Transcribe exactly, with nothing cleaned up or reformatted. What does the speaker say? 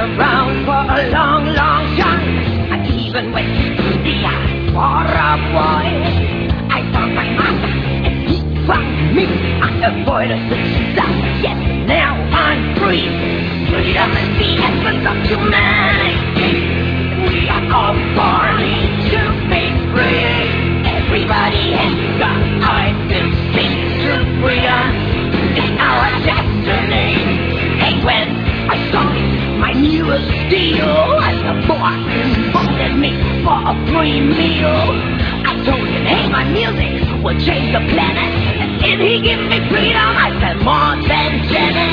around for a long, long time. I even went to India for a boy. I found my master and he found me. I avoided the stuff, yes, now I'm free. Freedom is the essence of humanity. We are all born to be free. Everybody has the right to seek true freedom. It's our destiny. And when I saw my newest deal, and the boss invited me for a free meal, I told him, hey, my music will change the planet. And if he gives me freedom, I said more than Janet.